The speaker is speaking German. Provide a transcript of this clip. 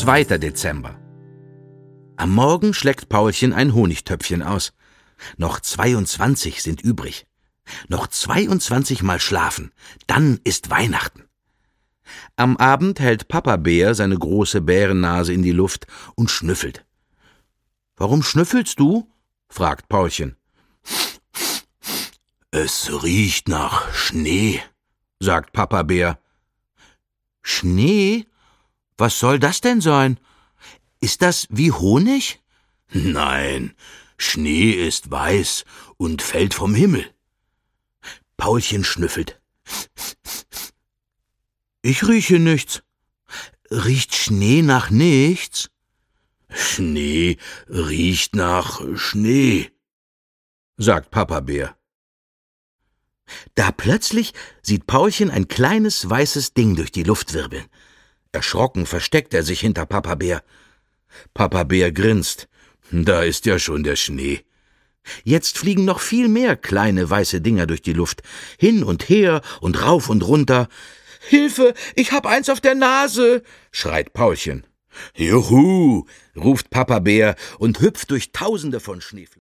2. Dezember. Am Morgen schleckt Paulchen ein Honigtöpfchen aus. Noch 22 sind übrig. Noch 22 Mal schlafen, dann ist Weihnachten. Am Abend hält Papa Bär seine große Bärennase in die Luft und schnüffelt. »Warum schnüffelst du?« fragt Paulchen. »Es riecht nach Schnee«, sagt Papa Bär. »Schnee? Was soll das denn sein? Ist das wie Honig?« »Nein, Schnee ist weiß und fällt vom Himmel.« Paulchen schnüffelt. »Ich rieche nichts. Riecht Schnee nach nichts?« »Schnee riecht nach Schnee«, sagt Papa Bär. Da plötzlich sieht Paulchen ein kleines weißes Ding durch die Luft wirbeln. Erschrocken versteckt er sich hinter Papa Bär. Papa Bär grinst. Da ist ja schon der Schnee. Jetzt fliegen noch viel mehr kleine weiße Dinger durch die Luft, hin und her und rauf und runter. »Hilfe, ich hab eins auf der Nase«, schreit Paulchen. »Juhu«, ruft Papa Bär und hüpft durch Tausende von Schneeflocken.